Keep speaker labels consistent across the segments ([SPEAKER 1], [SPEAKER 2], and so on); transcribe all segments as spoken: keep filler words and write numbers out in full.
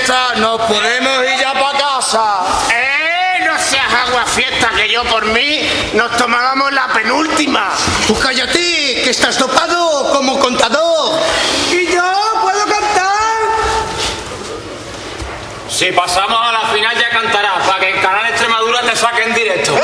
[SPEAKER 1] fiesta, nos podemos ir ya para casa.
[SPEAKER 2] ¡Eh! No seas aguafiesta, que yo por mí nos tomábamos la penúltima.
[SPEAKER 3] Tú cállate, que estás dopado como contador.
[SPEAKER 4] ¿Y yo puedo cantar?
[SPEAKER 5] Si pasamos a la final ya cantarás, para que el canal Extremadura te saque en directo.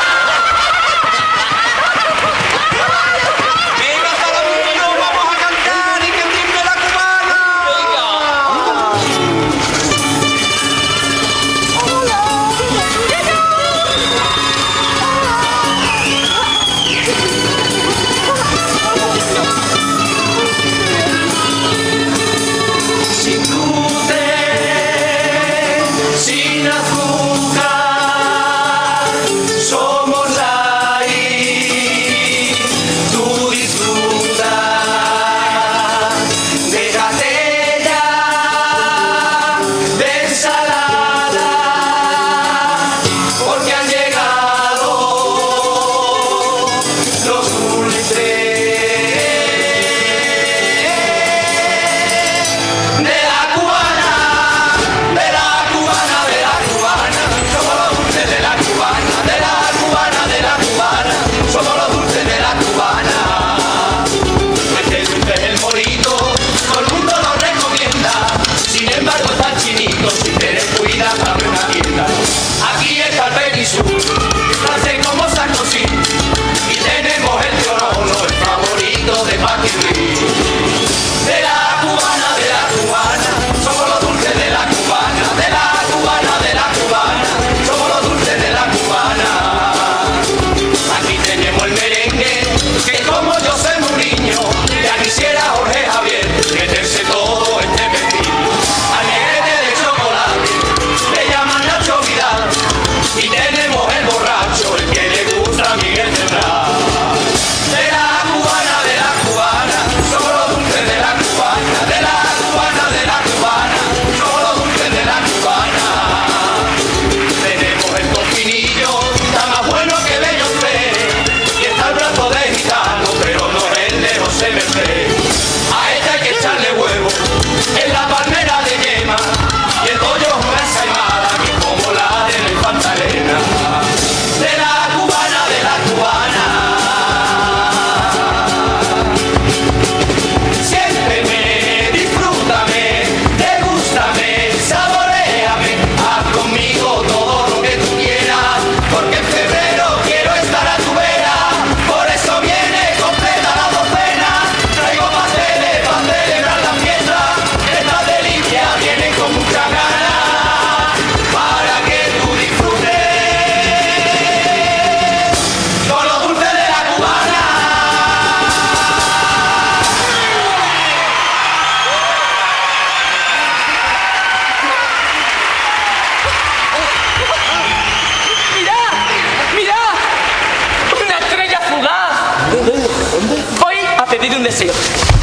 [SPEAKER 6] Un deseo.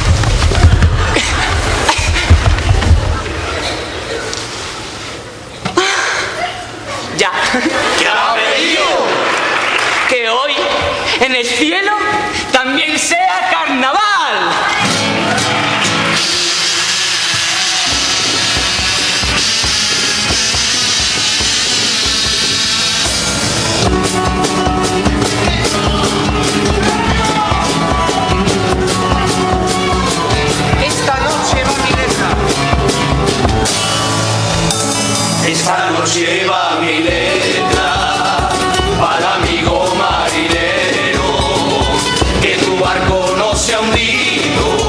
[SPEAKER 6] Ya.
[SPEAKER 5] ¿Qué ha pedido?
[SPEAKER 6] Que hoy en el cielo también sea carnaval.
[SPEAKER 7] Esta noche va mi letra para amigo marinero, que tu barco no se ha hundido.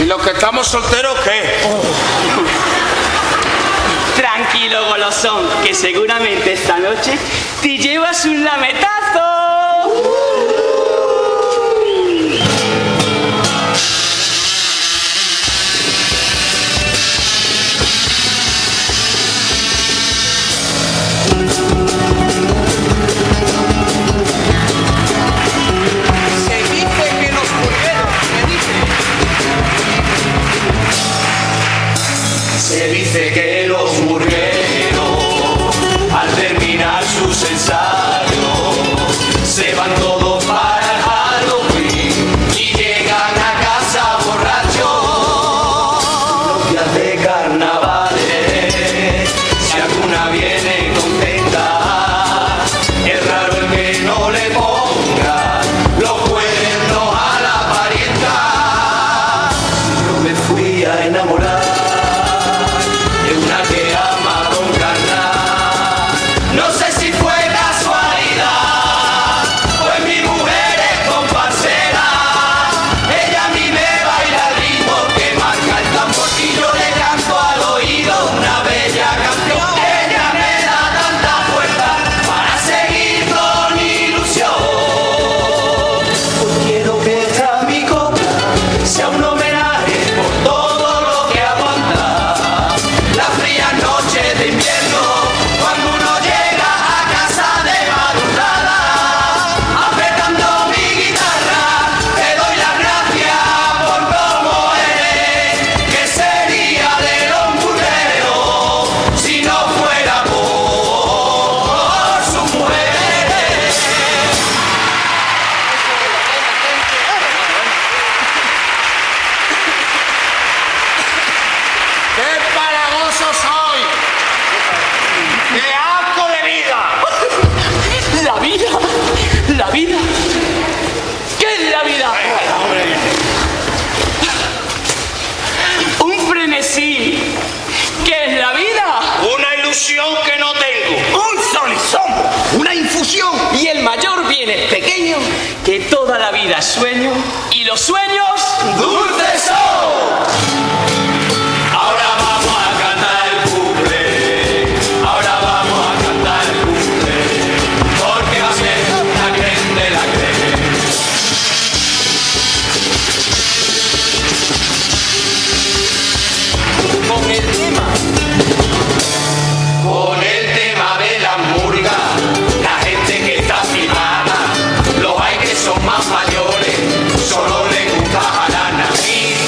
[SPEAKER 1] ¿Y los que estamos solteros qué?
[SPEAKER 6] Tranquilo, golosón, que seguramente esta noche te llevas un lametazo.
[SPEAKER 3] Se dice que los burgueros,
[SPEAKER 7] Se dice que los burgueros, al terminar sus ensayos, se van todos para el Halloween y llegan a casa borrachos. Los días de carnavales, si alguna viene contenta, es raro el que no le ponga los cuernos a la parienta. Yo me fui a enamorar de una que ama con carnal. No sé si fue casualidad, pues mi mujer es comparsera. Ella a mí me baila el ritmo que marca el tambor y yo le canto al oído una bella canción. Ella me da tanta fuerza para seguir con ilusión. Hoy quiero que esta mi copla sea un homenaje por todo lo que aguanta las frías noches de invierno, cuando uno llega a casa de madrugada. Apretando mi guitarra, te doy las gracias por cómo eres. ¿Qué sería de los burgueros si no fuera por sus mujeres?
[SPEAKER 1] ¡Qué palagoso soy! ¡Qué asco de vida!
[SPEAKER 6] La vida, la vida. ¿Qué es la vida? Un frenesí. ¿Qué es la vida?
[SPEAKER 1] Una ilusión que no tengo.
[SPEAKER 3] un sol y sombra, una infusión.
[SPEAKER 6] Y el mayor bien es pequeño, que toda la vida es sueño, y los sueños
[SPEAKER 7] ¡Dulces son! Ahora vamos a cantar el cumple, ahora vamos a cantar el cumple, porque va a ser la creen de la creen.
[SPEAKER 6] con el tema.
[SPEAKER 7] Con el tema de la murga, la gente que está filmada, los hay que son más mayores, solo les gusta jalar nariz.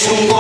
[SPEAKER 7] es un